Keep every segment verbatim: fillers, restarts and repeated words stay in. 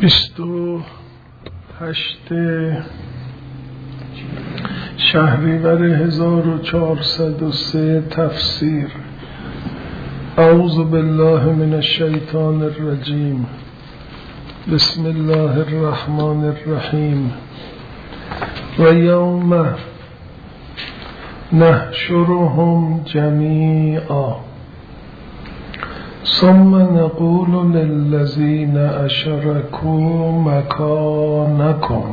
بیست و هشت شهریور هزار و چهارصد و سه تفسیر. اعوذ بالله من الشیطان الرجیم. بسم الله الرحمن الرحیم. و یوم نحشرهم جمیعا ثم نقول للذین اشركوا مکانکم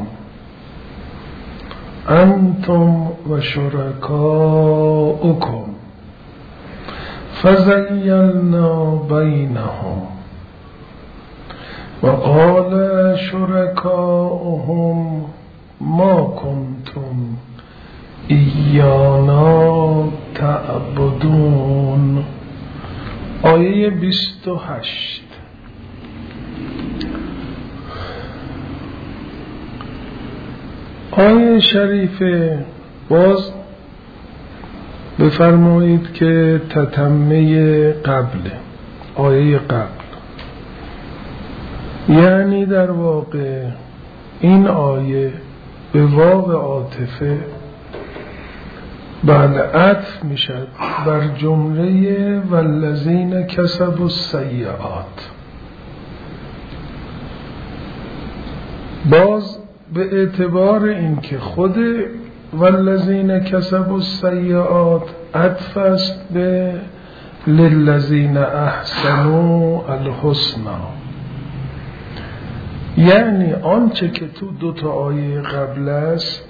انتم و شرکاؤکم فزیلنا بینهم و قال شرکاؤهم ما کنتم ایانا تعبدون. آیه بیست و هشت. آیه شریفه باز بفرمایید که تتمه قبله، آیه قبل، یعنی در واقع این آیه به واو عاطفه بله عطف میشد بر جمله والذین کسبوا السیئات. باز به اعتبار اینکه خود والذین کسبوا السیئات عطف است به للذین احسنوا الحسنی، یعنی آنچه که تو دو تا آیه قبل است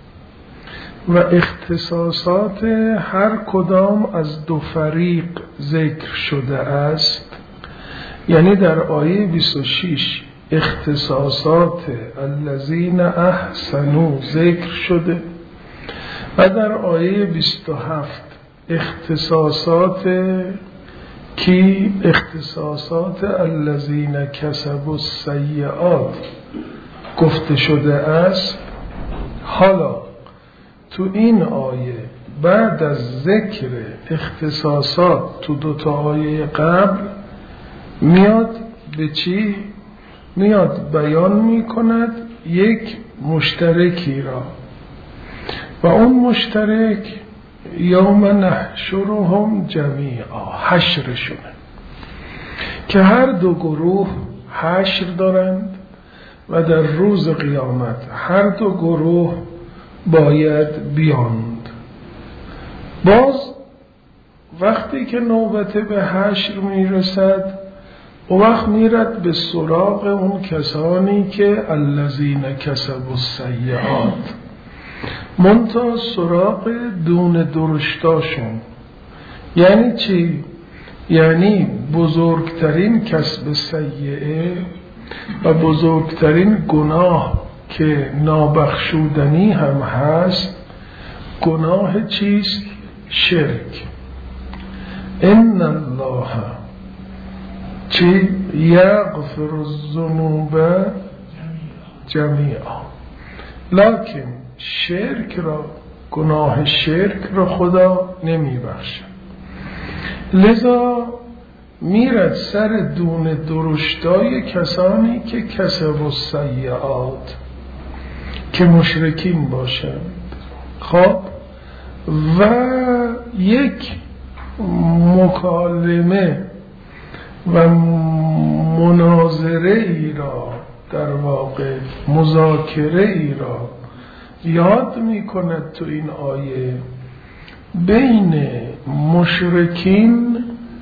و اختصاصات هر کدام از دو فریق ذکر شده است، یعنی در آیه بیست و شش اختصاصات الذین احسنوا ذکر شده و در آیه بیست و هفت اختصاصات کی اختصاصات الذین کسبوا السیئات گفته شده است. حالا تو این آیه بعد از ذکر اختصاصات تو دوتا آیه قبل میاد به چی؟ میاد بیان میکند یک مشترکی را و اون مشترک یوم نحشرهم جمیعا، حشرشونه که هر دو گروه حشر دارند و در روز قیامت هر دو گروه باید بیاند. باز وقتی که نوبت به حشر میرسد و وقت میرد به سراغ اون کسانی که الذین کسبوا السیئات، منتها سراغ دون درشتاشون. یعنی چی؟ یعنی بزرگترین کسب سیئه و بزرگترین گناه که نابخشودنی هم هست گناه چیست؟ شرک. ان الله چی؟ یغفر الذنوب جمیعا، لکن شرک را، گناه شرک را خدا نمی بخشه. لذا میرد سر دون درشتای کسانی که کسبوا السیئات که مشرکین باشند. خب و یک مکالمه و مناظره ای را، در واقع مذاکره ای را یاد می کند تو این آیه بین مشرکین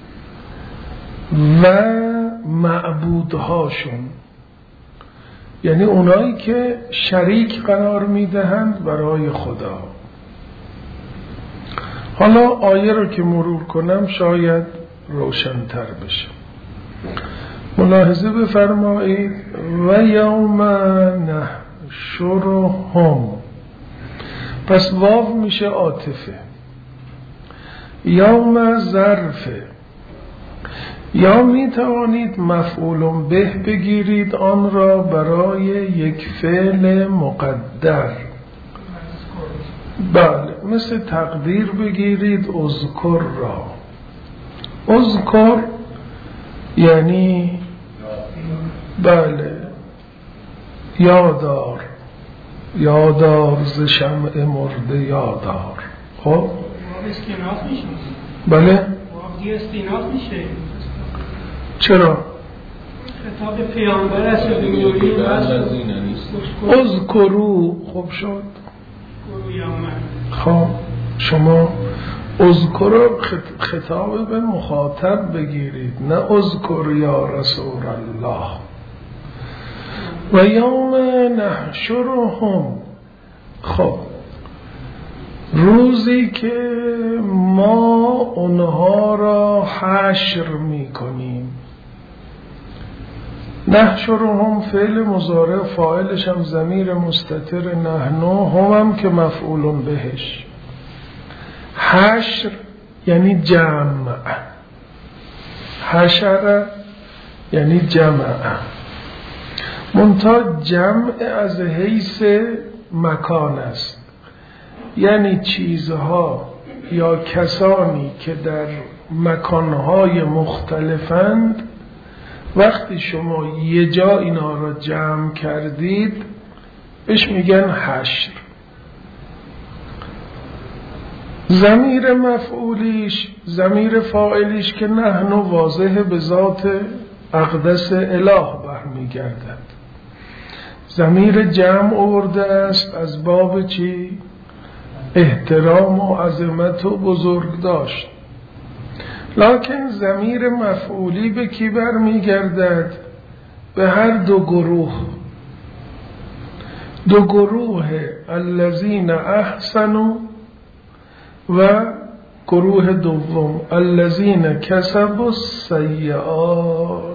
و معبودهاشون، یعنی اونایی که شریک قرار میدهند برای خدا. حالا آیه رو که مرور کنم شاید روشن‌تر بشه. ملاحظه بفرمایید و یوم نحشرهم، پس واو میشه عاطفه، یوم ظرفه، یا می توانید مفعول به بگیرید آن را برای یک فعل مقدر، بله، مثل تقدیر بگیرید اذکر را. اذکر یعنی بله یادار یادار ز شمع مرده یادار. خب واو استیناف میشه. بله واو استیناف میشه. چرا؟ خطاب پیامبر است و میگویی اذکروا. خوب شد. خب شما اذکر خطاب به مخاطب بگیرید، نه اذکر یا رسول الله. و یوم نحشرهم، خب روزی که ما اونها را حشر میکنیم. نحشرهم فعل مضارع، فاعلش هم ضمیر مستتر نحنو، هم هم که مفعول بهش. حشر یعنی جمع، حشر یعنی جمع، منتها جمع از حیث مکان است، یعنی چیزها یا کسانی که در مکانهای مختلفند، وقتی شما یه جا اینا را جمع کردید بهش میگن حشر. ضمیر مفعولیش، ضمیر فاعلیش که نحن واضح به ذات اقدس اله برمیگردد. ضمیر جمع آورده است از باب چی؟ احترام و عظمت و بزرگ داشت. لکن ضمیر مفعولی به کی برمیگردد؟ به هر دو گروه. دو گروه الذین احسنوا و گروه دوم الذین کسبوا السیئات.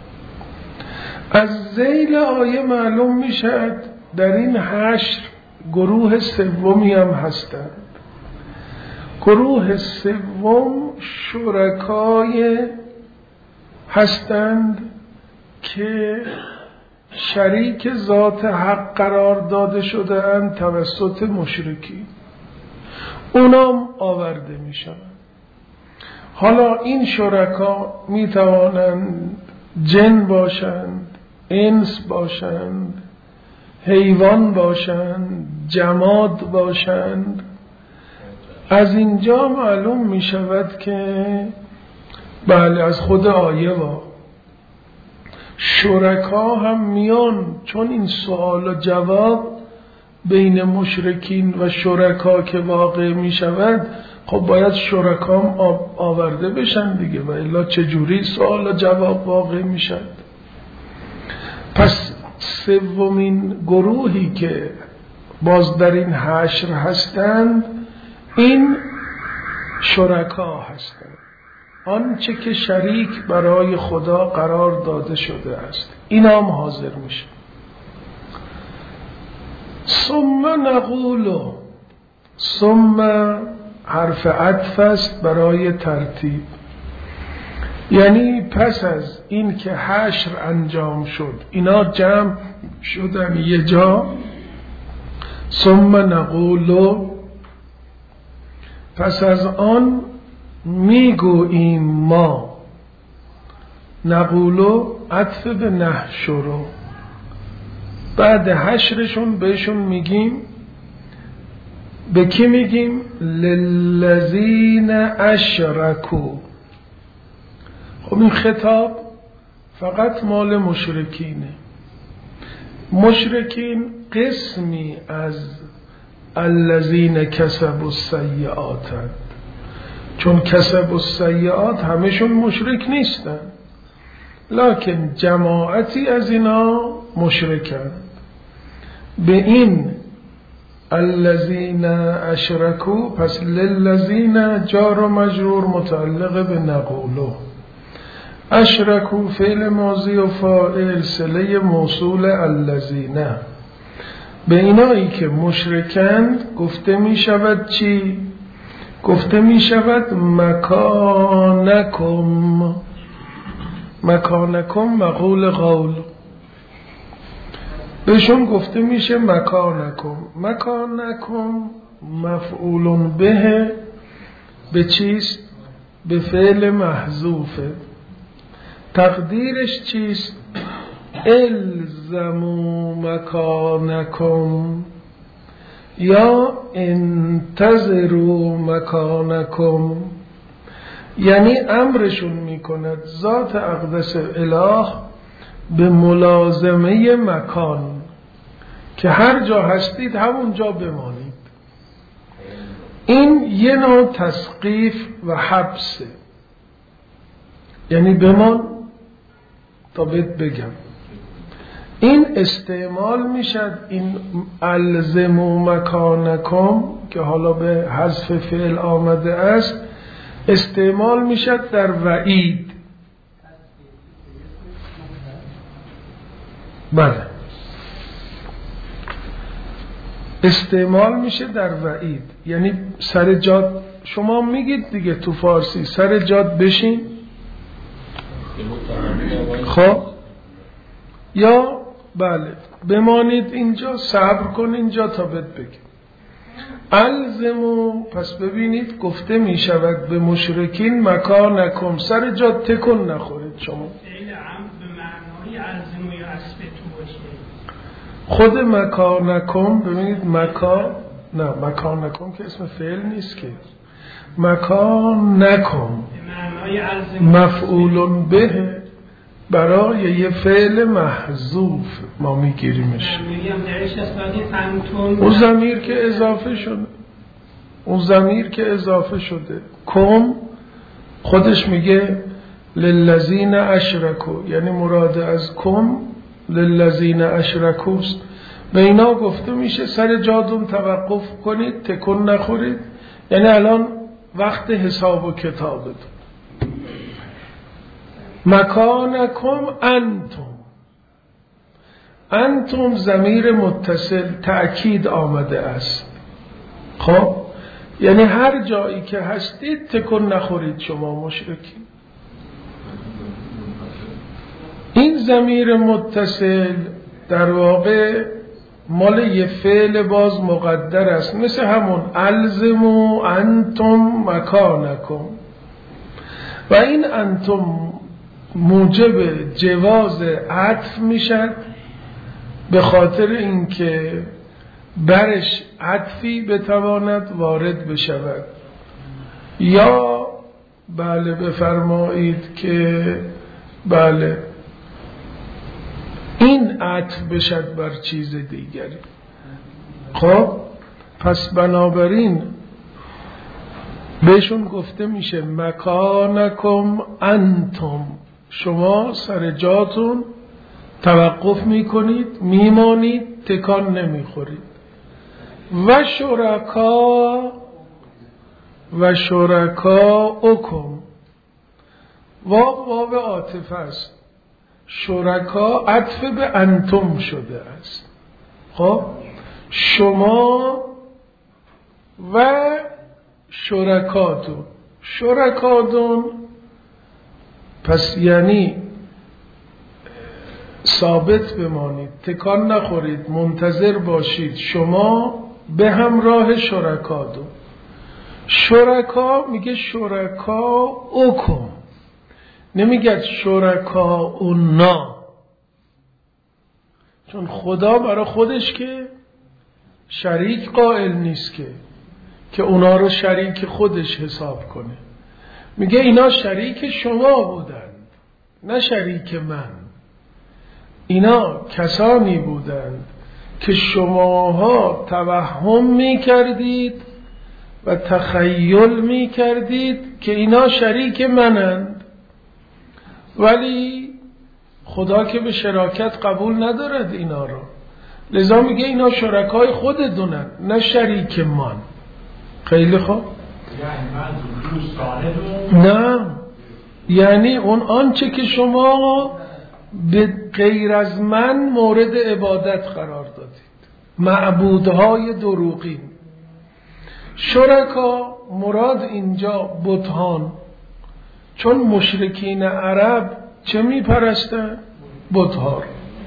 از ذیل آیه معلوم میشد در این حشر گروه سومی هم هستند. گروه سوم شرکای هستند که شریک ذات حق قرار داده شده اند توسط مشرکین، اونام آورده می شوند. حالا این شرکا می توانند جن باشند، انس باشند، حیوان باشند، جماد باشند. از اینجا معلوم می شود که بله از خود آیه وا شرکا هم میان، چون این سوال و جواب بین مشرکین و شرکا که واقع می شود، خب باید شرکا هم آورده بشن دیگه، و الا چجوری سوال و جواب واقع می شد؟ پس سومین گروهی که باز در این حشر هستند این شرکا هستند، آنچه که شریک برای خدا قرار داده شده است، اینا هم حاضر میشه. ثم نقول، ثم حرف عطف است برای ترتیب، یعنی پس از این که حشر انجام شد، اینا جمع شدن یه جا، ثم نقول، پس از آن میگوییم ما. نقولو عطف به نحشرو، بعد حشرشون بهشون میگیم. به کی میگیم؟ للذین اشرکو. خب این خطاب فقط مال مشرکینه. مشرکین قسمی از الذین کسبوا السیئات، چون کسبوا السیئات همشون مشرک نیستن، لکن جماعتی از اینا مشرکن. به این الذین اشرکو، پس للذین جار و مجرور متعلق به نقولو. اشرکو فعل ماضی و فاعل صله موصول الذین. به اینایی که مشرکند گفته می شود چی؟ گفته می شود مکانکم. مکانکم مقول قول، بهشون گفته میشه مکانکم. مکانکم مفعول به به چیست؟ به فعل محذوفه. تقدیرش چیست؟ الزموا مکانکم یا انتظروا مکانکم، یعنی امرشون میکند ذات اقدس اله به ملازمه مکان که هر جا هستید همون جا بمانید. این یه نوع تسقیف و حبسه، یعنی بمان تا بهت بگم. این استعمال میشد، این الزموا مکانکم که حالا به حذف فعل آمده است، استعمال میشد در وعید. بله، استعمال میشه در وعید، یعنی سر جات. شما میگید دیگه تو فارسی سر جات بشین، خب، یا بله بمانید اینجا، صبر کن اینجا تا بهت بگم. الزمو، پس ببینید گفته می شود به مشرکین مکانکم، سر جات تکن نخورید. شما فعل عمد به معنای الزمو یا اثبتو باشه. خود مکانکم، ببینید مکان، نه مکانکم که اسم فعل نیست که، مکانکم مفعول به برای یه فعل محذوف ما میگیریمش. اون ضمیر که اضافه شده، اون ضمیر که اضافه شده کم خودش میگه للذین اشرکوا، یعنی مراد از کم للذین اشرکوست. به اینا گفته میشه سر جاتون توقف کنید، تکون نخورید، یعنی الان وقت حساب و کتابتون. مکانکم انتم، انتم ضمیر متصل تأکید آمده است. خب یعنی هر جایی که هستید تکون نخورید شما مشرکین. این ضمیر متصل در واقع مال یه فعل باز مقدر است، مثل همون الزموا انتم مکانکم، و این انتم موجب جواز عطف میشد به خاطر اینکه برش عطفی بتواند وارد بشود، یا بله بفرمایید که بله این عطف بشد بر چیز دیگری. خب پس بنابراین بهشون گفته میشه مکانکم انتم، شما سر جاتون توقف میکنید، میمانید، تکان نمیخورید. و شرکا و شرکا اکم، واو واو عاطفه است، شرکا عطف به انتم شده است. خب شما و شرکاتون، شرکاتون پس یعنی ثابت بمانید، تکان نخورید، منتظر باشید، شما به همراه شرکاتون. شرکا میگه شرکا اوکم، نمیگه شرکا اونا، چون خدا برای خودش که شریک قائل نیست که که اونا رو شریک خودش حساب کنه. میگه اینا شریک شما بودند نه شریک من. اینا کسانی بودند که شماها توهم میکردید و تخیل میکردید که اینا شریک منند، ولی خدا که به شراکت قبول ندارد اینا رو، لذا میگه اینا شرکای خودتونن نه شریک من. خیلی خوب، نه یعنی اون آنچه که شما به غیر از من مورد عبادت قرار دادید، معبودهای دروغین. شرکا مراد اینجا بتان، چون مشرکین عرب چه می پرستن؟ بتها.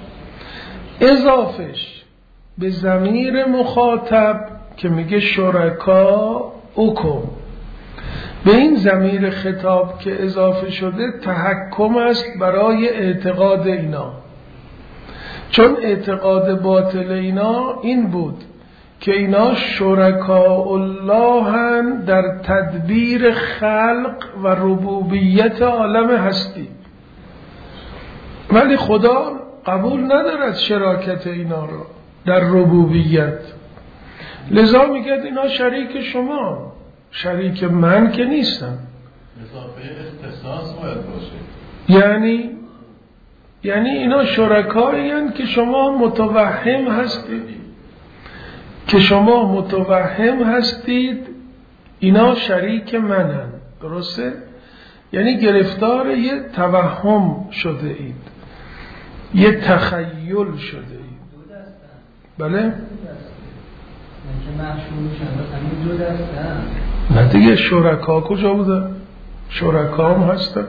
اضافش به ضمیر مخاطب که میگه شرکا اکم، به این ضمیر خطاب که اضافه شده تحکم است برای اعتقاد اینا. چون اعتقاد باطل اینا این بود که اینا شرکاء الله هن در تدبیر خلق و ربوبیت عالم هستی، ولی خدا قبول ندارد شراکت اینا رو در ربوبیت. لذا میگه اینا شریک شما، شریک من که نیستن. اضافه اختصاص باید باشه. یعنی یعنی اینا شرکایی هستند که شما متوهم هستید، که شما متوهم هستید اینا شریک منن. درسته؟ یعنی گرفتار یه توهم شده اید، یه تخیل شده اید. بله؟ نه دیگه شرکا کجا بودن؟ شرکا هم هستن.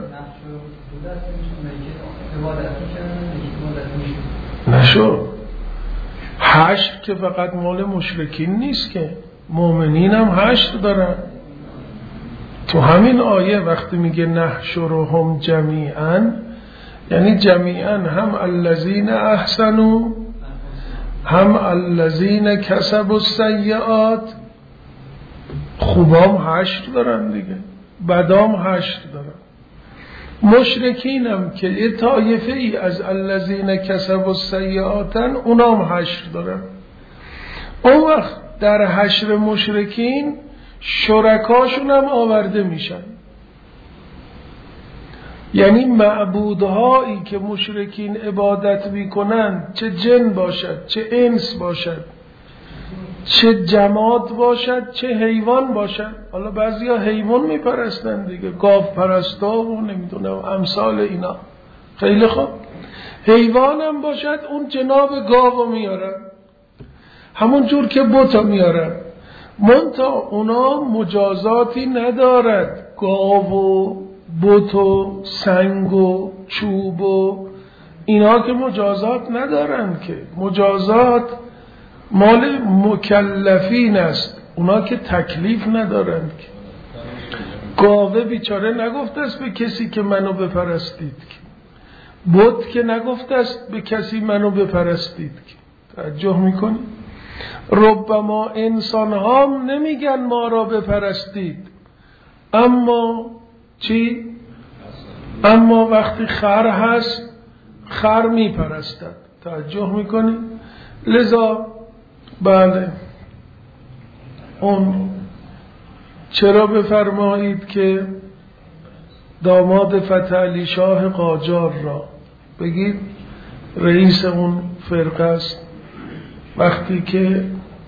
نشو حشر که فقط مال مشرکین نیست، که مؤمنین هم حشر دارن. تو همین آیه وقتی میگه نحشرهم جمیعا، یعنی جمیعا هم الذین احسنوا هم الذین کسبوا السیئات. خوبام حشر دارن دیگه، بدام حشر دارن. مشرکین هم که یه طایفه ای از الذین کسبوا السیئاتن، اونام حشر دارن. اون وقت در حشر مشرکین شرکاشون هم آورده میشن. یعنی معبودهایی که مشرکین عبادت میکنن، چه جن باشد، چه انس باشد، چه جماد باشد، چه حیوان باشد. حالا بعضیا حیوان میپرستن دیگه، گاو پرستا و نمیدونم امثال اینا. خیلی خوب، حیوان هم باشد اون جناب گاو میارن، همون جور که بوتا میارن. منتها اونا مجازاتی ندارد. گاو و بت و سنگ و چوب و اینا که مجازات ندارن، که مجازات مال مکلفین است، اونا که تکلیف ندارن. که گاوه بیچاره نگفته است به کسی که منو بپرستید، که بت که نگفته است به کسی منو بپرستید. که توجه میکنی؟ ربما انسان ها نمیگن ما را بپرستید، اما چی؟ اما وقتی خر هست خر میپرستد. توجه میکنی؟ لذا بله، اون چرا بفرمایید که داماد فتح علی شاه قاجار را بگید، رئیس اون فرقه است، وقتی که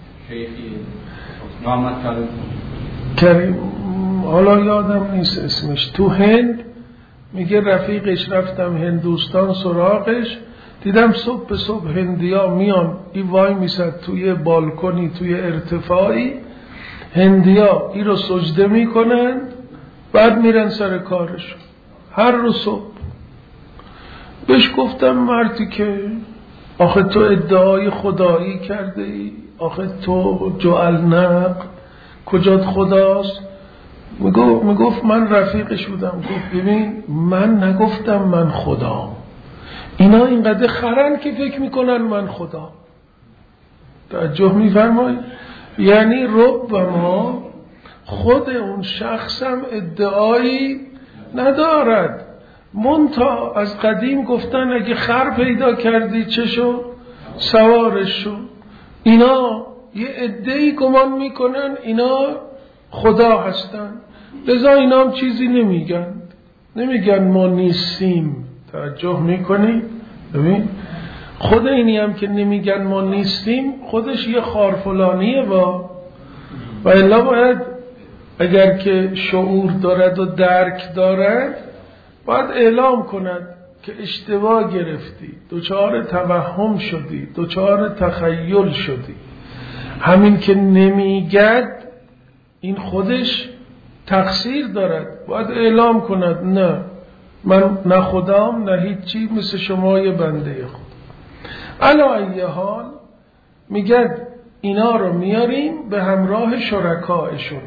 کریم، حالا یادم نیست اسمش، تو هند میگه رفیقش رفتم هندوستان سراغش، دیدم صبح به صبح هندیا میان ای وای میسد توی بالکنی توی ارتفاعی، هندیا ای رو سجده میکنن، بعد میرن سر کارشون هر روز صبح. بهش گفتم مردی که آخه تو ادعای خدایی کرده ای، آخه تو جعل نق کجات خداست؟ میگفت من رفیقش بودم. گفت ببین من نگفتم من خدا، اینا اینقدر خرن که فکر میکنن من خدا. توجه میفرمایید؟ یعنی ربما خود اون شخصم ادعایی ندارد، منتها از قدیم گفتن اگه خر پیدا کردی چه شو؟ سوارش شو. اینا یه عده‌ای گمان میکنن اینا خدا هستن، لذا اینا هم چیزی نمیگن، نمیگن ما نیستیم. توجه میکنی؟ ببین خود اینی هم که نمیگن ما نیستیم خودش یه خارفلانیه با و الا باید اگر که شعور دارد و درک دارد باید اعلام کند که اشتباه گرفتی، دوچار توهم شدی، دوچار تخیل شدی. همین که نمیگد این خودش تقصیر دارد، باید اعلام کند نه من نه خدام نه هیچی، مثل شما یه بنده خود. علی ای حال میگه اینا رو میاریم به همراه شرکایشون،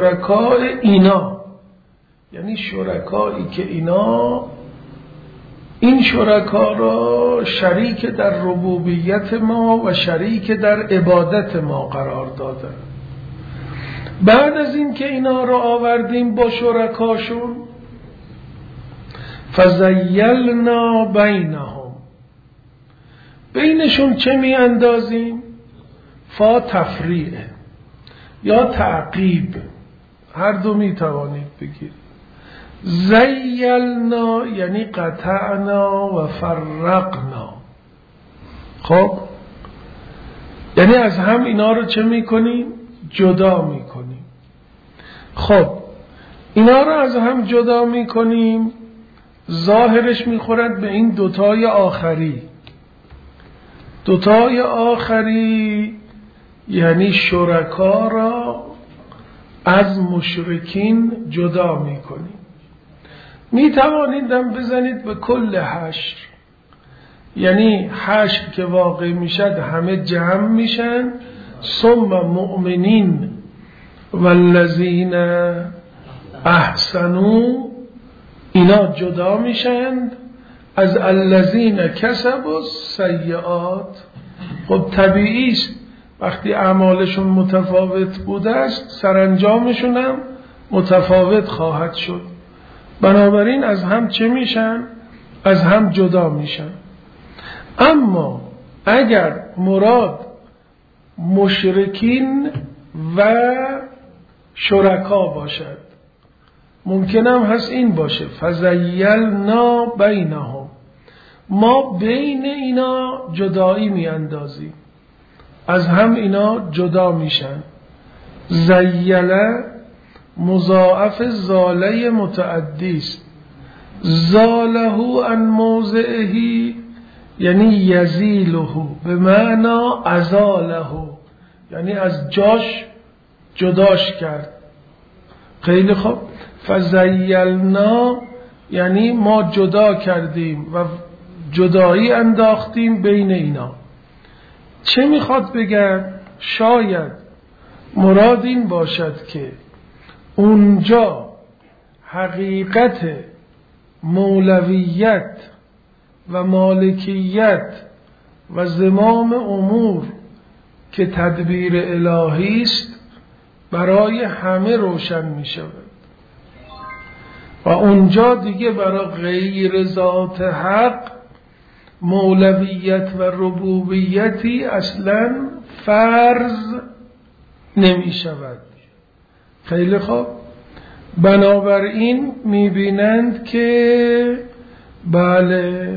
شرکای اینا یعنی شرکایی که اینا این شرکا را شریک در ربوبیت ما و شریک در عبادت ما قرار دادن. بعد از این که اینا را آوردیم با شرکاشون، فزیلنا بینهم، بینشون چه می اندازیم؟ فا تفریعه یا تعقیب، هر دو می توانید بگید. زیلنا یعنی قطعنا و فرقنا. خب یعنی از هم اینا رو چه می کنیم؟ جدا می کنیم. خب اینا رو از هم جدا می کنیم، ظاهرش می خورد به این دوتای آخری. دوتای آخری یعنی شرکا را از مشرکین جدا می کنیم. می توانید دم بزنید به کل حشر، یعنی حشر که واقع می شد همه جمع میشن، ثم مؤمنین والذین احسنوا، اینا جدا میشند از الذین کسبوا السیئات. خب طبیعی است وقتی اعمالشون متفاوت بوده است سرانجامشون هم متفاوت خواهد شد. بنابراین از هم چه میشن؟ از هم جدا میشن. اما اگر مراد مشرکین و شرکا باشد، ممکنم هست این باشه فزیلنا بینهم، ما بین اینا جدایی می اندازیم، از هم اینا جدا میشن. زیله مضاعف زاله متعدی است. زاله عن موضعه یعنی یزیله، به معنی ازاله یعنی از جاش جداش کرد. خیلی خوب، فزیلنا یعنی ما جدا کردیم و جدایی انداختیم بین اینا. چه میخواد بگم؟ شاید مراد این باشد که اونجا حقیقت مولویت و مالکیت و زمام امور که تدبیر الهی است برای همه روشن می شود و اونجا دیگه برای غیر ذات حق مولویت و ربوبیتی اصلا فرض نمی شود. خیلی خوب، بنابراین می بینند که بله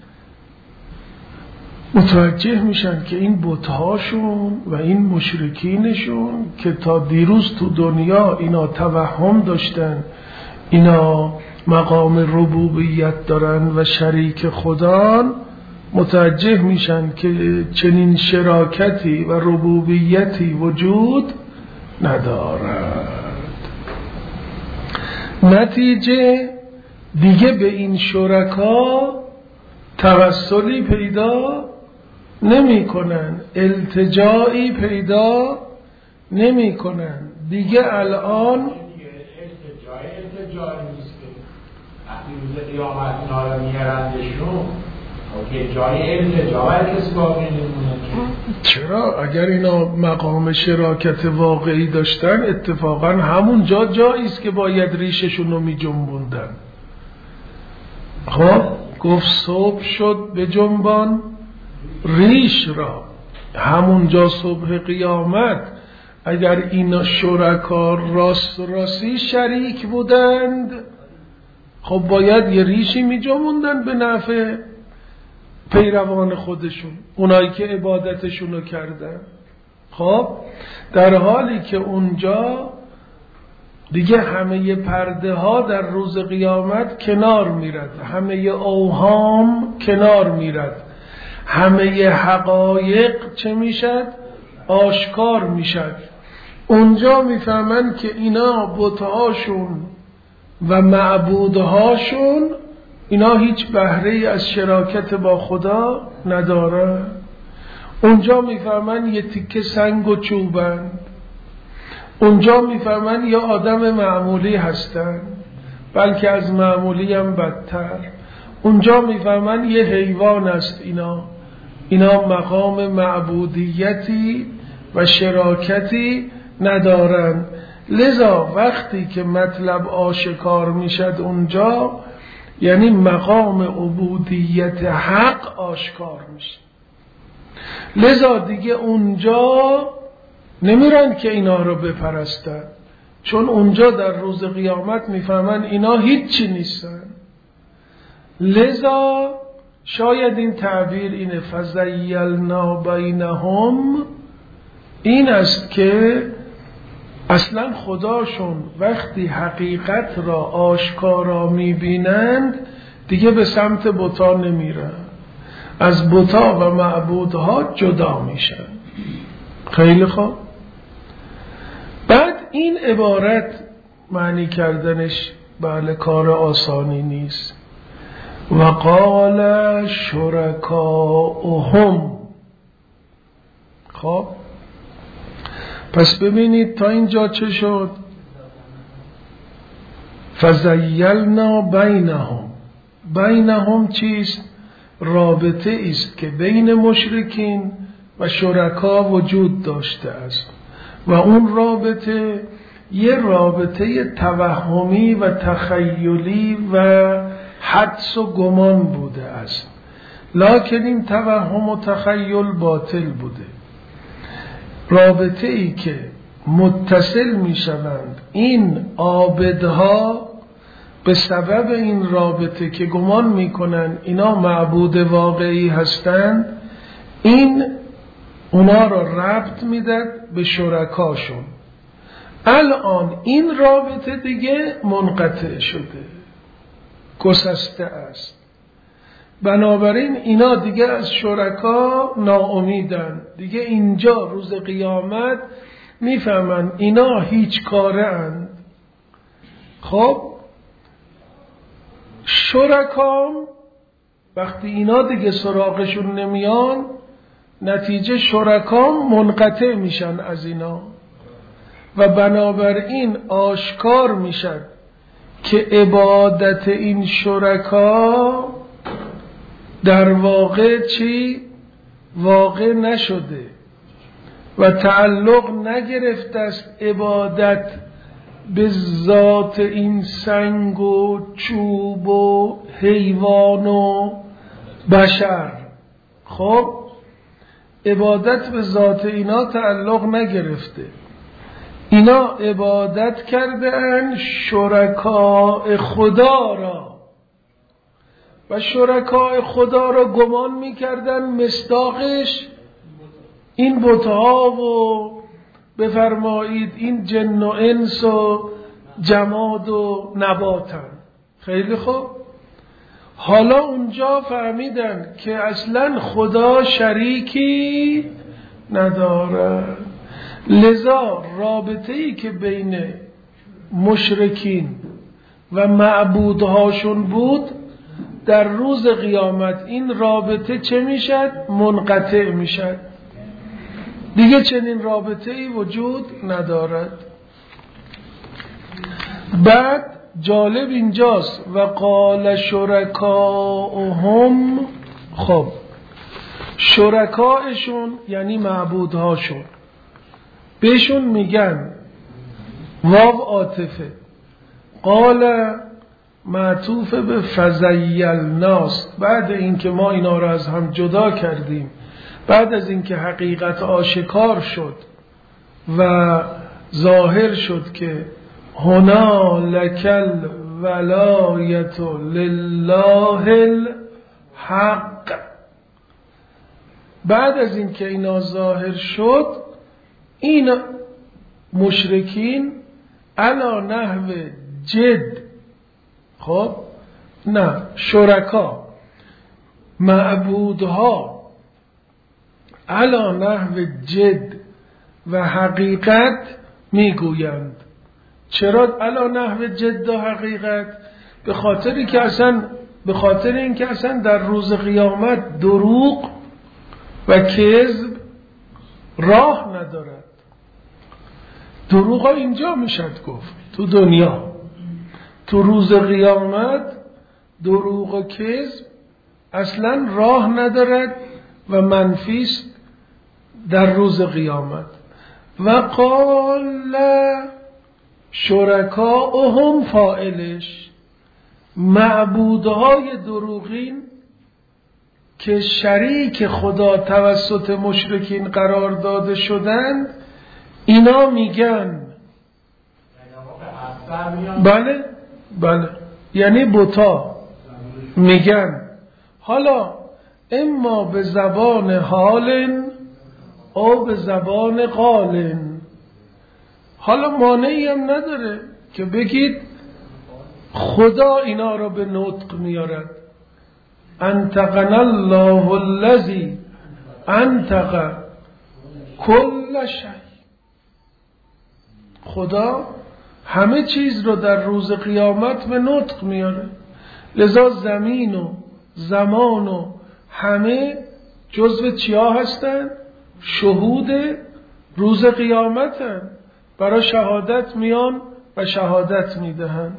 متوجه میشن که این بتهاشون و این مشرکینشون که تا دیروز تو دنیا اینا توهم داشتن اینا مقام ربوبیت دارن و شریک خدان، متوجه میشن که چنین شراکتی و ربوبیتی وجود ندارد. نتیجه دیگه به این شرکا توسلی پیدا نمی کنن، التجایی پیدا نمی کنن. دیگه الان التجای التجای نیست که وقتی روز قیامت اینا رو میارندشون که جای التجای کسی باقی نمونه. چرا؟ اگر اینا مقام شراکت واقعی داشتن اتفاقا همون جا جایی است که باید ریششون رو می جنبوندن. خب گفت صبح شد به جنبان ریش را، همونجا صبح قیامت. اگر اینا شرکا راست راستی شریک بودند خب باید یه ریشی می جنبوندن به نفع پیروان خودشون، اونایی که عبادتشون رو کردن. خب در حالی که اونجا دیگه همه پرده ها در روز قیامت کنار میرد، همه اوهام کنار میرد، همه حقایق چه میشد؟ آشکار میشد. اونجا میفهمن که اینا بتهاشون و معبودهاشون اینا هیچ بهره از شراکت با خدا ندارن. اونجا میفهمن یه تیکه سنگ و چوبن. اونجا میفهمن یه آدم معمولی هستن، بلکه از معمولی هم بدتر. اونجا میفهمن یه حیوان است اینا اینا مقام معبودیتی و شراکتی ندارند. لذا وقتی که مطلب آشکار میشد اونجا یعنی مقام عبودیت حق آشکار میشه. لذا دیگه اونجا نمیرن که اینا رو بپرستن، چون اونجا در روز قیامت میفهمن اینا هیچی نیستن. لذا شاید این تعبیر اینه فزیلنا بینهم، این است که اصلا خداشون وقتی حقیقت را آشکارا میبینند دیگه به سمت بتا نمیرن، از بتا و معبودها جدا میشن. خیلی خوب. بعد این عبارت معنی کردنش بله کار آسانی نیست. و قال شرکاؤهم. خب پس ببینید تا اینجا چه شد؟ فزیلنا بینهم. بینهم چیست؟ رابطه است که بین مشرکین و شرکا وجود داشته است و اون رابطه یه رابطه توهمی و تخیلی و حدس و گمان بوده است، لکن این توهم و تخیل باطل بوده. رابطه ای که متصل می شوند این عابدها به سبب این رابطه که گمان می کنند اینا معبود واقعی هستند، این اونا را ربط میداد به شرکاشون. الان این رابطه دیگه منقطع شده، گسسته است. بنابراین اینا دیگه از شرکا ناامیدن، دیگه اینجا روز قیامت میفهمن اینا هیچ کاره اند. خب شرکام وقتی اینا دیگه سراغشون نمیان، نتیجه شرکام منقطع میشن از اینا و بنابراین آشکار میشن که عبادت این شرکا در واقع چی؟ واقع نشده و تعلق نگرفته است عبادت به ذات این سنگ و چوب و حیوان و بشر. خب عبادت به ذات اینا تعلق نگرفته، اینا عبادت کردن شرکاء خدا را و شرکاء خدا را گمان میکردن مصداقش این بتها و بفرمایید این جن و انس و جماد و نباتن. خیلی خوب. حالا اونجا فهمیدن که اصلا خدا شریکی نداره. لذا رابطه‌ای که بین مشرکین و معبودهاشون بود در روز قیامت این رابطه چه میشد؟ منقطع میشد، دیگه چنین رابطه‌ای وجود ندارد. بعد جالب اینجاست و قال شرکاؤهم. خب شرکایشون یعنی معبودهاشون بهشون میگن واو عاطفه، قال معطوف به فزیلناست، بعد اینکه ما اینا را از هم جدا کردیم، بعد از اینکه حقیقت آشکار شد و ظاهر شد که هنالک الولایت لله الحق، بعد از اینکه اینا ظاهر شد این مشرکین علی نحو جد، خب نه شرکا معبودها علی نحو جد و حقیقت میگویند. چرا علی نحو جد و حقیقت؟ به خاطری که اصلا به خاطر اینکه اصلا در روز قیامت دروغ و کذب راه ندارد. دروغ ها اینجا میشد گفت تو دنیا، تو روز قیامت دروغ و کذب اصلا راه ندارد و منفیست در روز قیامت. و قال شرکاؤهم فاعلش، معبودهای دروغین که شریک خدا توسط مشرکین قرار داده شدند، اینا میگن بله بله یعنی بتا میگن، حالا اما به زبان حال او به زبان قال، حالا مانعی هم نداره که بگید خدا اینا رو به نطق میارد. انطقنا الله الذی انطق کل شیء، خدا همه چیز رو در روز قیامت به نطق میاره. لذا زمین و زمان و همه جزو چیا هستن؟ شهود روز قیامت هستن، برای شهادت میان و شهادت میدهن.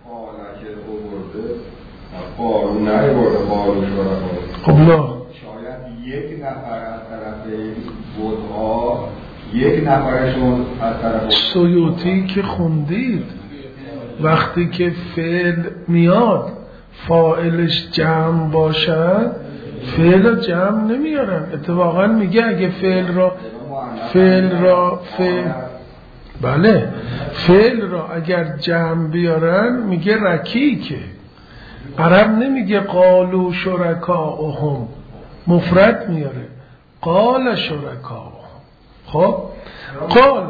قارون نه برده قارون شرکا. خب نه شاید یک نفر از طرف بودها، یک نفرشون از طرف سیوطی که خوندید وقتی که فعل میاد فاعلش جمع باشد فعل جمع نمیارن. اتفاقا میگه اگه فعل را فعل را فعل بله فعل را اگر جمع بیارن میگه رکیکه. عرب نمیگه قالو شرکاؤهم، مفرد میاره قال شرکاؤهم. خب قال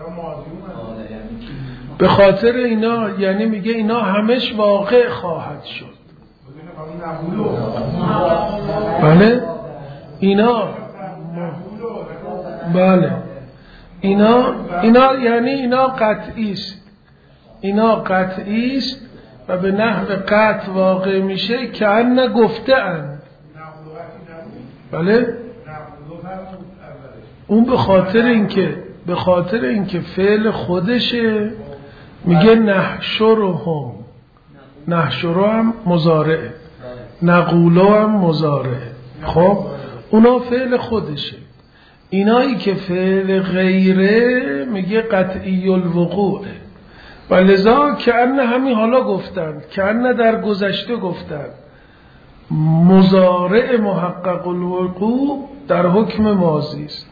به خاطر اینا، یعنی میگه اینا همش واقع خواهد شد. بله اینا بله اینا اینا یعنی اینا قطعی است، اینا قطعی است و به نحو قطع واقع میشه که ان گفته اند. بله اون به خاطر اینکه به خاطر اینکه فعل خودشه میگه نحشرهم، نحشرو هم مضارعه، نقولو هم مضارعه. خب اونا فعل خودشه. اینایی که فعل غیره میگه قطعی الوقوعه. و لذا کأن همین حالا گفتند، کأن در گذشته گفتند مضارع محقق الوقوع در حکم ماضی است.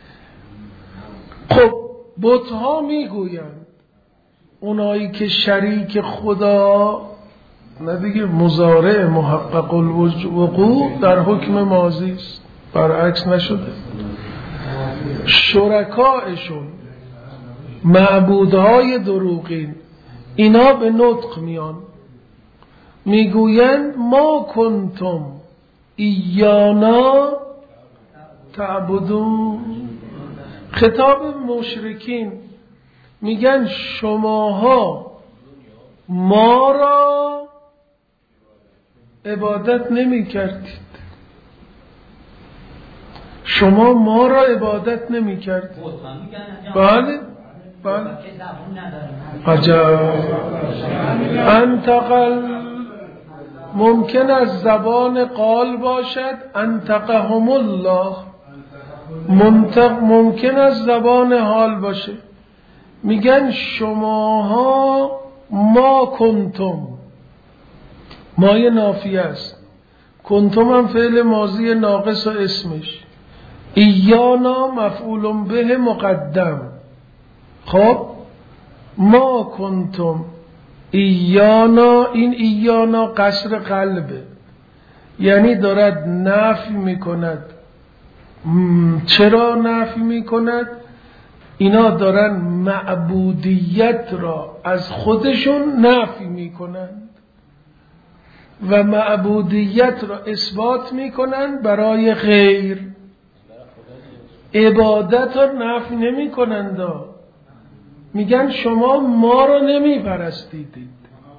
خب بتها میگویند اونایی که شریک خدا، نه دیگه مضارع محقق الوقوع در حکم ماضی است، برعکس نشده. شرکایشون معبودهای دروغین اینا به نطق میان میگویند ما کنتم ایانا تعبدون. خطاب مشرکین میگن شماها ما را عبادت نمی کردید، شما ما را عبادت نمی کردید. بله بله عجب. انتقل ممکن از زبان قال باشد انتقهم الله، منطق ممکن از زبان حال باشه. میگن شماها ما کنتم، مای نافیه است، کنتم هم فعل ماضی ناقص و اسمش، ایانا مفعول به مقدم. خب ما کنتم ایانا، این ایانا قصر قلبه، یعنی دارد نفی میکند. چرا نفی میکند؟ اینا دارن معبودیت را از خودشون نفی میکنند و معبودیت را اثبات میکنند برای غیر. عبادت را نفی نمی کنند، میگن شما ما را نمی پرستیدید.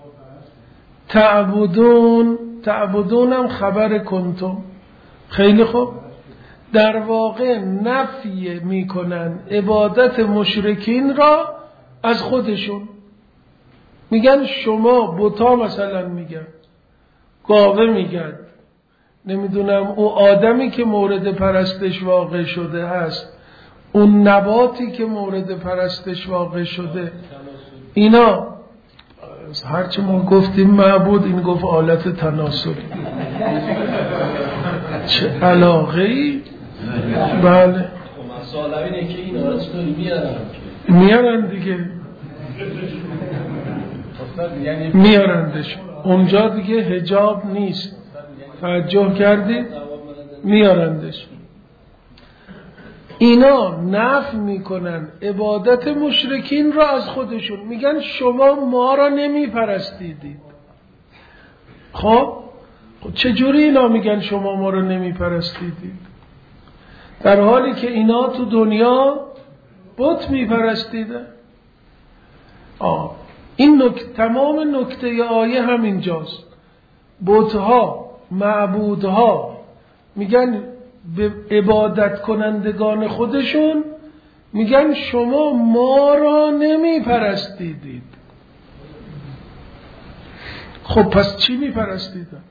تعبدون، تعبدون هم خبر کنتم. خیلی خوب، در واقع نفی میکنن عبادت مشرکین را از خودشون. میگن شما بتا مثلا میگن گاوه میگن، نمیدونم او آدمی که مورد پرستش واقع شده است، اون نباتی که مورد پرستش واقع شده، اینا هرچی ما گفتیم معبود، این گفت آلت تناسل. چه علاقه ای؟ بله سوال اینه که این آرا چطوری میارن؟ میارن دیگه، میارندش اونجا دیگه حجاب نیست، توجه کردید؟ میارندش. اینا نفی میکنن عبادت مشرکین را از خودشون، میگن شما ما را نمیپرستیدید. خب چجوری اینا میگن شما ما را نمیپرستیدید در حالی که اینا تو دنیا بت میپرستیدن؟ آه این نکته، تمام نکته آیه همینجاست. بتها، معبودها میگن به عبادت کنندگان خودشون، میگن شما ما را نمی پرستیدید. خب پس چی می پرستیدن؟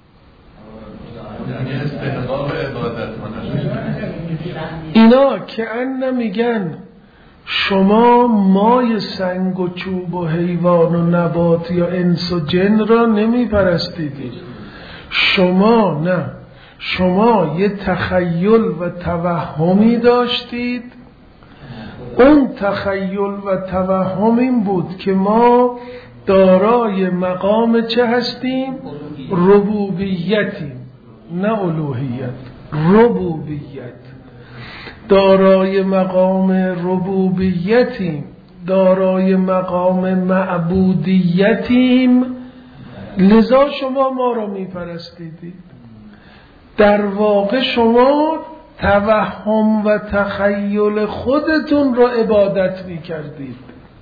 اینا که ان میگن شما مای سنگ و چوب و حیوان و نبات یا انس و جن را نمی پرستیدید. شما نه، شما یه تخیل و توهمی داشتید. اون تخیل و توهم این بود که ما دارای مقام چه هستیم؟ ربوبیتیم، نه الوهیت. ربوبیت، دارای مقام ربوبیتیم، دارای مقام معبودیتیم، لذا شما ما را می پرستیدید. در واقع شما توهم و تخیل خودتون را عبادت می کردید.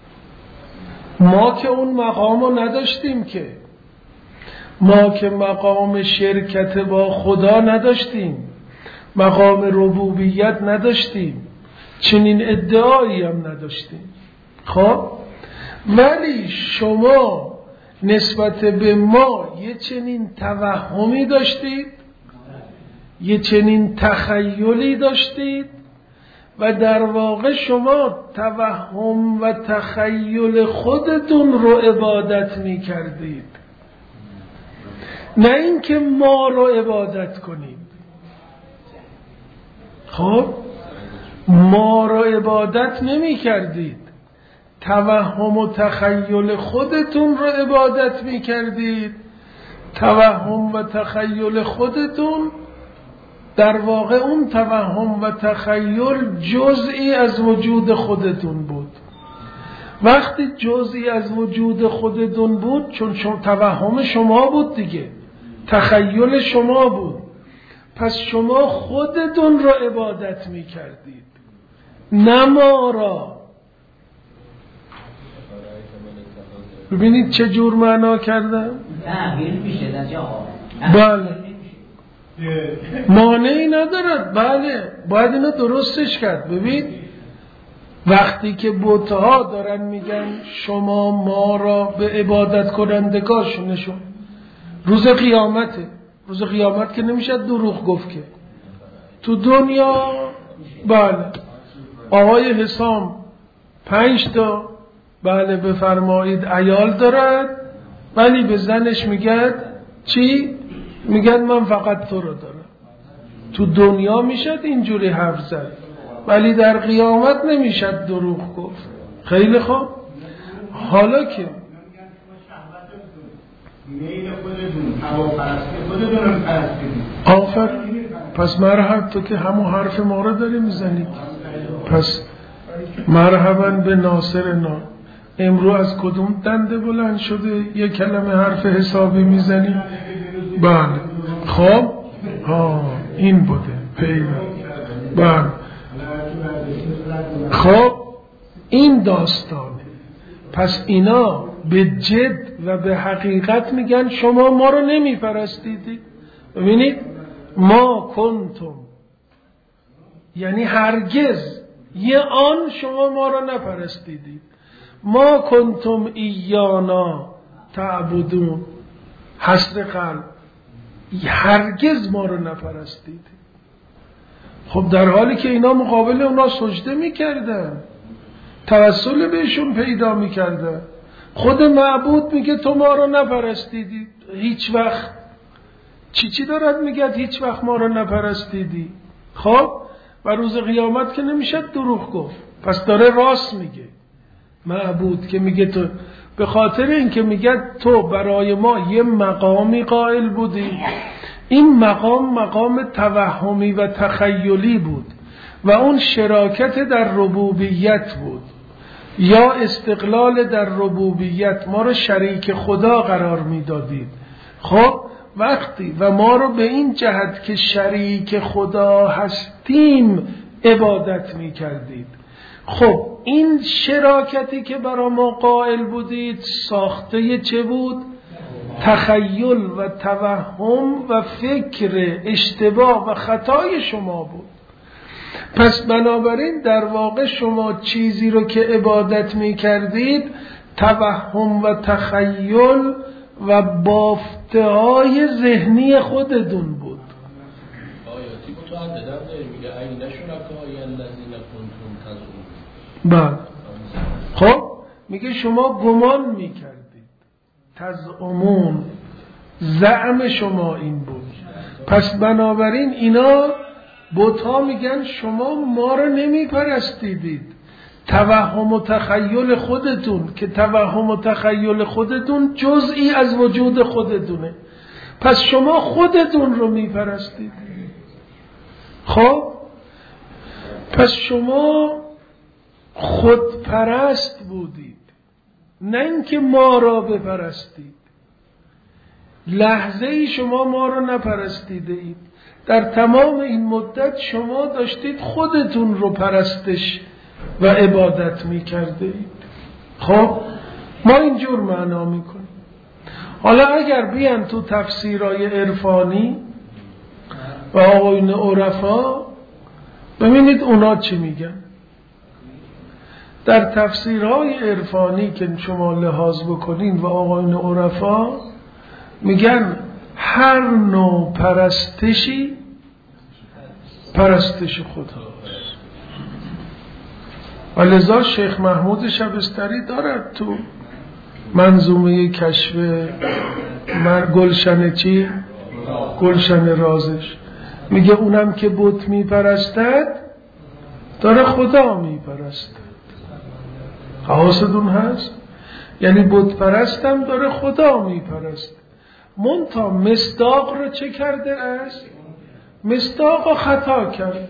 ما که اون مقام رو نداشتیم، که ما که مقام شرکت با خدا نداشتیم، مقام ربوبیت نداشتیم، چنین ادعایی هم نداشتیم. خب ولی شما نسبت به ما یه چنین توهمی داشتید، یه چنین تخیلی داشتید و در واقع شما توهم و تخیل خودتون رو عبادت می کردید، نه اینکه ما رو عبادت کنید. خب ما رو عبادت نمی کردید، توهم و تخیل خودتون رو عبادت می کردید. توهم و تخیل خودتون در واقع اون توهم و تخیل جزئی از وجود خودتون بود. وقتی جزئی از وجود خودتون بود، چون شما توهم شما بود دیگه، تخیل شما بود، پس شما خودتون را عبادت می کردید، نه ما را. ببینید چه جور معنا کردم؟ بله مانعی ندارد، بله باید اینو درستش کرد. ببین وقتی که بتها دارن میگن شما ما را به عبادت کنندگانشون، روز قیامته، روز قیامت که نمیشه دروغ گفت که تو دنیا بله آقای حسام پنج تا بله بفرمایید عیال دارد، ولی به زنش میگن چی؟ میگن من فقط تو رو دارم. تو دنیا میشد اینجوری حرف زد، ولی در قیامت نمیشد دروغ گفت. خیلی خوب، حالا که میل خودتون، هواپرستی خودتون رو پرستید. آفر پس مرحب، تو که همون حرف ما رو داری میزنی. پس مرحبا به ناصرنا. امرو از کدوم دنده بلند شده یه کلمه حرف حسابی میزنی؟ بله خب ها این بوده پیدا. بله خب این داستانه. پس اینا به جد و به حقیقت میگن شما ما رو نمی پرستیدید. ببینید ما کنتم یعنی هرگز، یه آن شما ما رو نپرستیدید. ما کنتم ایانا تعبدون، حسر قلب هرگز ما رو نپرستید. خب در حالی که اینا مقابل اونا سجده میکردن، توسل بهشون پیدا میکردن، خود معبود میگه تو ما رو نپرستیدی هیچ وقت. چی چی دارد میگه هیچ وقت ما رو نپرستیدی؟ خب و روز قیامت که نمیشه دروغ گفت، پس داره راست میگه معبود که میگه تو، به خاطر اینکه میگه تو برای ما یه مقامی قائل بودی، این مقام مقام توهمی و تخیلی بود و اون شراکت در ربوبیت بود یا استقلال در ربوبیت، ما رو شریک خدا قرار میدادید. خب وقتی و ما رو به این جهت که شریک خدا هستیم عبادت میکردید. خب این شراکتی که برای ما قائل بودید ساخته چه بود؟ تخیل و توهم و فکر اشتباه و خطای شما بود. پس بنابراین در واقع شما چیزی رو که عبادت می کردید توهم و تخیل و بافته های ذهنی خودتون بود. آیاتی که تو هم دادم داری میگه این شرکای الذین کنتم تزعمون. بله. خب میگه شما گمان می کردید، تزعمون، زعم شما این بود. پس بنابراین اینا بت‌ها میگن شما ما رو نمی پرستیدید، توهم و تخیل خودتون، که توهم و تخیل خودتون جزئی از وجود خودتونه، پس شما خودتون رو می پرستید. خب پس شما خودپرست بودید، نه اینکه ما را بپرستید. لحظه ای شما ما را نپرستیده اید، در تمام این مدت شما داشتید خودتون رو پرستش و عبادت می کرده اید. خب ما اینجور معنا می کنیم. حالا اگر بیان تو تفسیرهای عرفانی و آقایون عرفا ببینید اونا چی میگن. در تفسیرهای عرفانی که شما لحاظ بکنین و آقایون عرفا میگن هر نوع پرستشی پرستش خداست. و لذا شیخ محمود شبستری دارد تو منظومه کشف گلشن چی؟ گلشن رازش میگه اونم که بت میپرستد داره خدا میپرستد. حواستون هست؟ یعنی بت پرستم داره خدا میپرست. منتها مصداق رو چه کرده است؟ مصداق رو خطا کرد.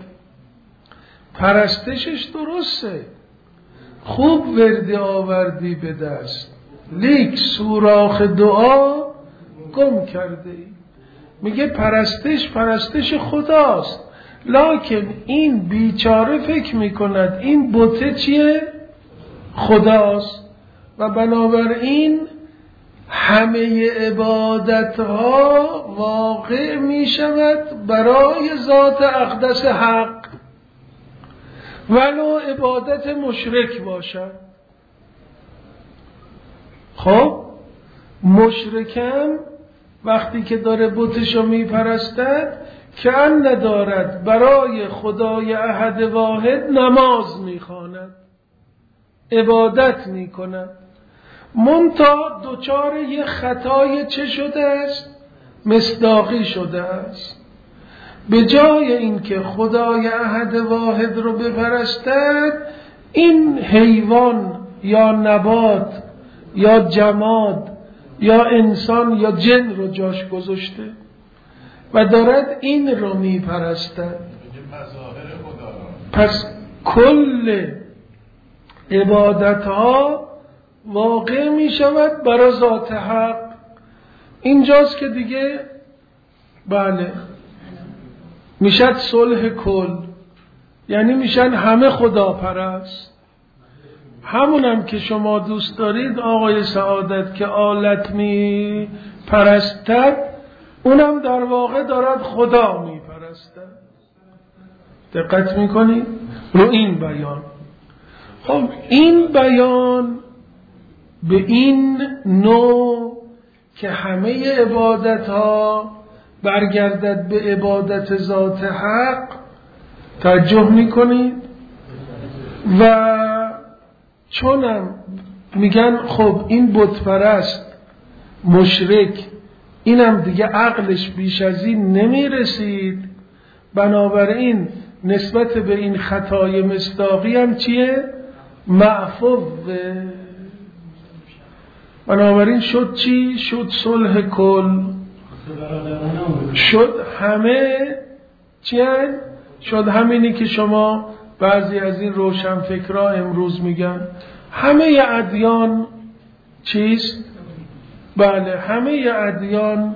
پرستشش درسته، خوب ورد آوردی به دست، لیک سوراخ دعا گم کرده ای. میگه پرستش پرستش خداست، لکن این بیچاره فکر میکند این بت چیه؟ خداست. و بنابراین همه عبادت ها واقع می شود برای ذات اقدس حق، ولو عبادت مشرک باشد. خب مشرکم وقتی که داره بتشو می پرستد که ان ندارد برای خدای احد واحد نماز می خواند، عبادت می کند، منتها دوچار یه خطای چه شده است؟ مصداقی شده است. به جای اینکه خدای احد واحد رو بپرستد، این حیوان یا نبات یا جماد یا انسان یا جن رو جاش گذاشته و دارد این رو میپرستد. پس کل عبادت ها واقع می شود برای ذات حق. اینجاست که دیگه بله میشد صلح کل، یعنی میشن همه خدا پرست. همونم که شما دوست دارید آقای سعادت که آلت می پرستد، اونم در واقع دارد خدا می پرستد. دقت می کنید رو این بیان. خب این بیان به این نوع که همه عبادت ها برگردد به عبادت ذات حق. توجه میکنید؟ و چونم میگن خب این بت پرست مشرک اینم دیگه عقلش بیش از این نمیرسید، بنابراین نسبت به این خطای مصداقی هم چیه؟ معفوه. بنابراین شد چی؟ شد صلح کل. شد همه چی هن؟ شد همینی که شما بعضی از این روشنفکرها امروز میگن همه ادیان چیست؟ بله همه ادیان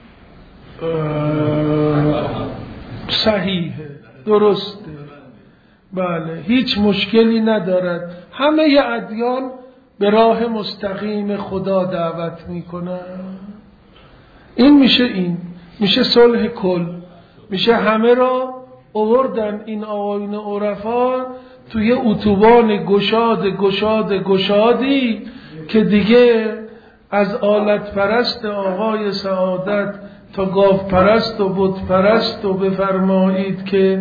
صحیحه، درسته، بله هیچ مشکلی ندارد، همه ادیان به راه مستقیم خدا دعوت میکنن. این میشه این میشه صلح کل، میشه همه را آوردن این آیین عرفا توی اتوبان گشاد گشاد گشادی که دیگه از آلت پرست آقای سعادت تا گاو پرست و بت پرست و بفرمایید که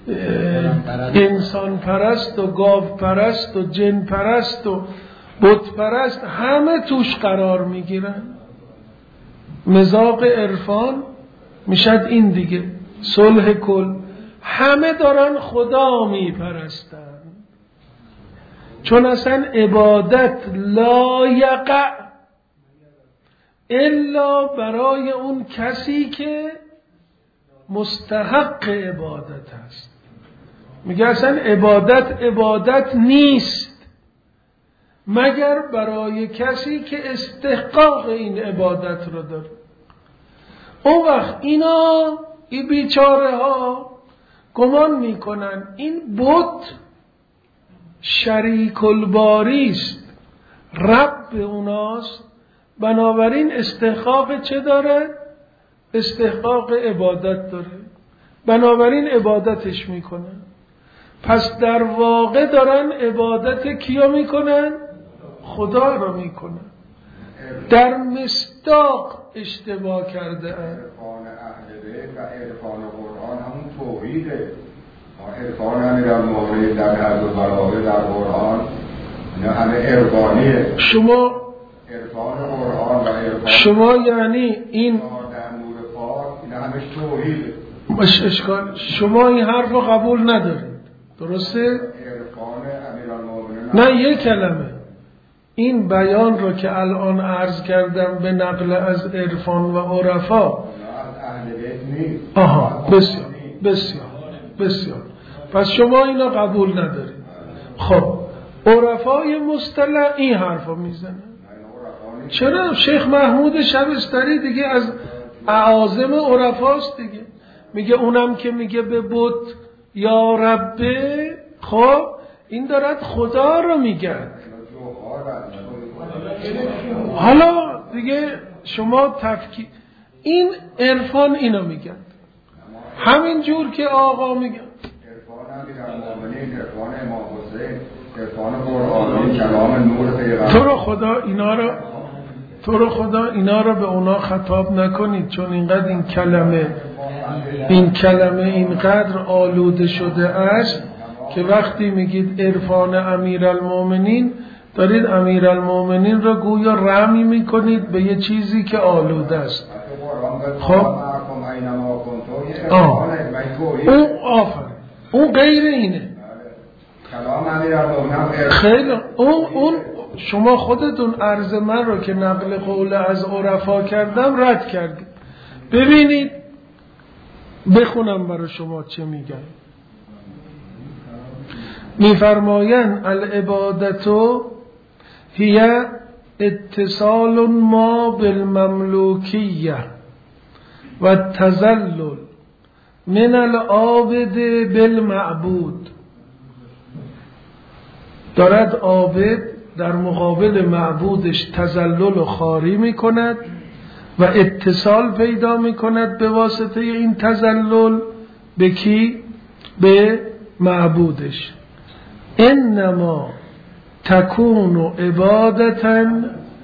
انسان پرست و گاو پرست و جن پرست و بت پرست همه توش قرار میگیرن. مذاق عرفان میشد این دیگه صلح کل، همه دارن خدا میپرستن، چون اصلا عبادت لا یقع الا برای اون کسی که مستحق عبادت هست. میگه اصلا عبادت عبادت نیست مگر برای کسی که استحقاق این عبادت رو داره. اون وقت اینا این بیچاره ها گمان میکنن این بت شریک الباری است، رب اوناست، بنابراین استحقاق چه داره؟ استحقاق عبادت داره، بنابراین عبادتش میکنن. پس در واقع دارن عبادت کیا میکنن؟ خدا رو میکنن. در مصداق اشتباه کرده ان. عرفان اهل بیت و عرفان قرآن همون توحیده. عرفان همه در موارد در حد و برابر در قرآن اینا همه عرفانیه. شما عرفان قرآن و عرفان شما یعنی این در نور پاک اینا همش توحیده. مش اشکال شما این حرف رو قبول ندارید، درسته؟ عرفان امیرالمومنین نه یک کلمه این بیان رو که الان عرض کردم به نقل از عرفان و عرفا از اهل بیت نیست. آها بسیار بسیار بسیار پس شما اینا قبول ندارید. خب عرفای مصطلح این حرف رو میزنن. چرا؟ شیخ محمود شبستری دیگه از اعاظم عرفاست دیگه، میگه اونم که میگه به بت یا ربه، خب این دارد خدا رو میگه. حالا دیگه شما تفکیک این عرفان اینو میگن، همین جور که آقا میگن عرفان امیرالمومنین، عرفان امام حسین، عرفان قرآنی، کلام نور پیغمبر. تو رو خدا اینا رو تو رو خدا اینا رو به اونا خطاب نکنید، چون اینقدر این کلمه این کلمه اینقدر آلوده شده است که وقتی میگید عرفان امیرالمومنین دارید امیرالمومنین رو گویا رمی میکنید به یه چیزی که آلوده است. خب آه اون آفر اون غیر اینه. خیلی اون اون شما خودتون عرض من رو که نقل قول از عرفا کردم رد کردید. ببینید بخونم برای شما چه میگن. میفرمایند العبادتو هی اتصال ما بالمملوکیه و تذلل من العابد بالمعبود. دارد عابد در مقابل معبودش تذلل و خواری می کند و اتصال پیدا می کند به واسطه این تذلل به کی؟ به معبودش. انما تکون عبادتا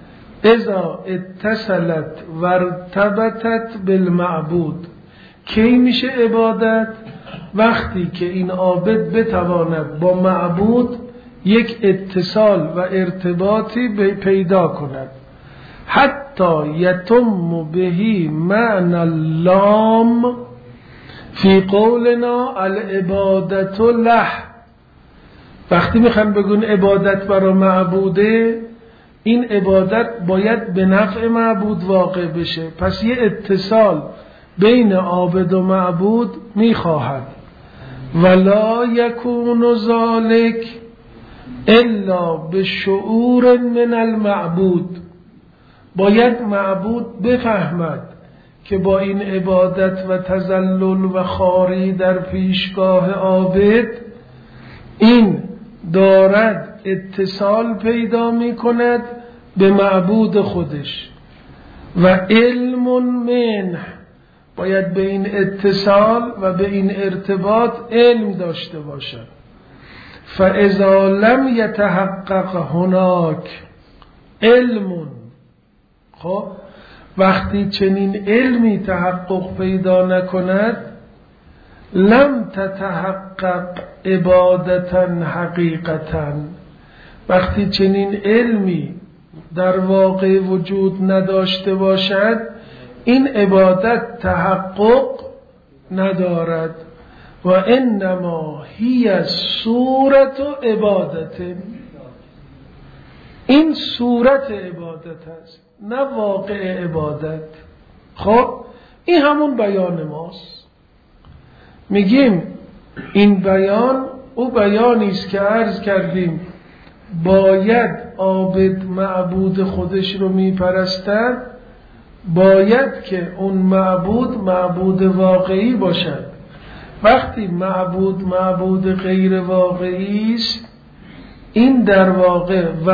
اذا اتصلت و ارتبطت بالمعبود. کی میشه عبادت؟ وقتی که این عابد بتواند با معبود یک اتصال و ارتباطی پیدا کند. حتی یتم بهی معنی اللام فی قولنا العبادت له. وقتی میخوان بگن عبادت برای معبوده، این عبادت باید به نفع معبود واقع بشه. پس یه اتصال بین عابد و معبود میخواهد. ولا یکون ذلک الا بشعور من المعبود. باید معبود بفهمد که با این عبادت و تذلل و خواری در پیشگاه عابد این دارد اتصال پیدا می کند به معبود خودش و علم منه. باید به این اتصال و به این ارتباط علم داشته باشد. فاذا لم یتحقق هناک علم، خب وقتی چنین علمی تحقق پیدا نکند، لم تتحقق عبادتا حقیقتا. وقتی چنین علمی در واقع وجود نداشته باشد، این عبادت تحقق ندارد. و انما هی صورت عبادت. این صورت عبادت است، نه واقع عبادت. خب این همون بیان ماست. میگیم این بیان او بیانی است که عرض کردیم باید عابد معبود خودش رو میپرستد، باید که اون معبود معبود واقعی باشد. وقتی معبود معبود غیر واقعی است، این در واقع و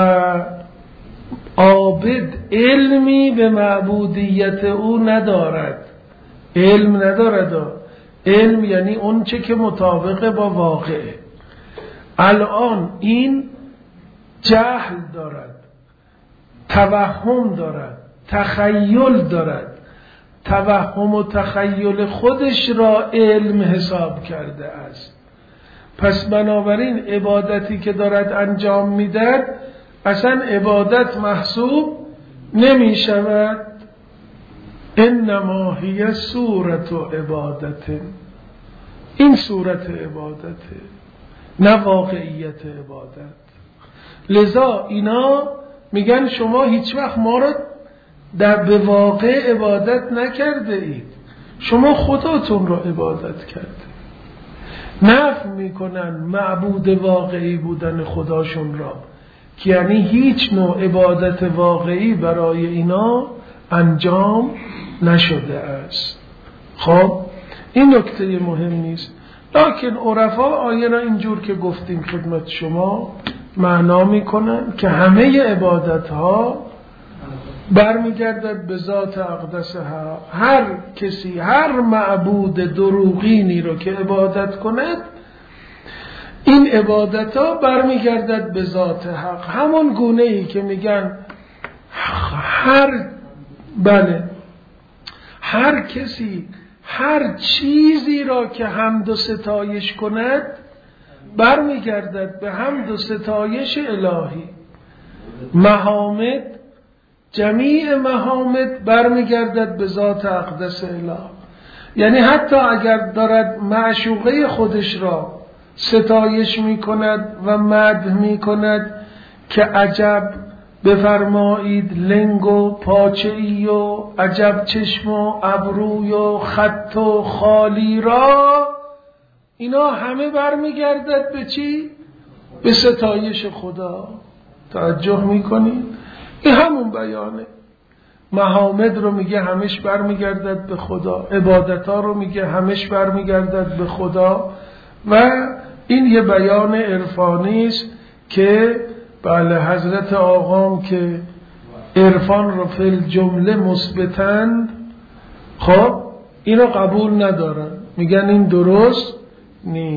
عابد علمی به معبودیت او ندارد. علم ندارد. علم یعنی اون چه که مطابق با واقعه. الان این جهل دارد، توهم دارد، تخیل دارد. توهم و تخیل خودش را علم حساب کرده است. پس بنابراین عبادتی که دارد انجام میدهد اصلا عبادت محسوب نمی شود. انما هی صورت عبادت. این صورت عبادته، نه واقعیت عبادت. لذا اینا میگن شما هیچ وقت ما را در به واقع عبادت نکرده اید، شما خداتون را عبادت کرده. نفی میکنن معبود واقعی بودن خداشون را، که یعنی هیچ نوع عبادت واقعی برای اینا انجام نشده است. خب این نکته مهم نیست، لکن عرفا آیه را اینجور که گفتیم خدمت شما معنا میکنن که همه عبادت ها برمیگردد به ذات اقدسها. هر کسی، هر معبود دروغینی رو که عبادت کند، این عبادت ها برمیگردد به ذات حق. همون گونه ای که میگن هر بله هر کسی هر چیزی را که حمد و ستایش کند برمیگردد به حمد و ستایش الهی. محامد، جمیع محامد برمیگردد به ذات اقدس اله. یعنی حتی اگر دارد معشوقه خودش را ستایش می کند و مدح می کند که عجب بفرمایید لنگ و پاچه‌ای و عجب چشم و ابروی و خط و خالی را، اینا همه برمیگردد به چی؟ به ستایش خدا. توجه میکنید؟ این همون بیانه. محامد رو میگه همش برمیگردد به خدا، عبادتها رو میگه همش برمیگردد به خدا. و این یه بیان عرفانی است که بله حضرت آقام که عرفان رو فی الجمله مثبتند، خب اینو قبول ندارن، میگن این درست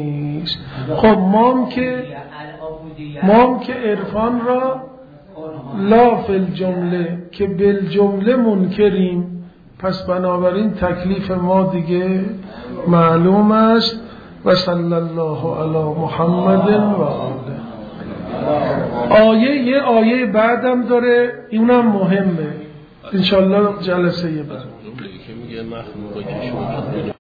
نیست. خب ما هم که ما هم که عرفان را لا فی الجمله که بالجمله منکریم، پس بنابراین تکلیف ما دیگه معلوم است. و صلی الله علی محمد و آله. آیه یه آیه بعدم داره، اینم مهمه انشالله جلسه بعد. که میگه مخلوقه که شما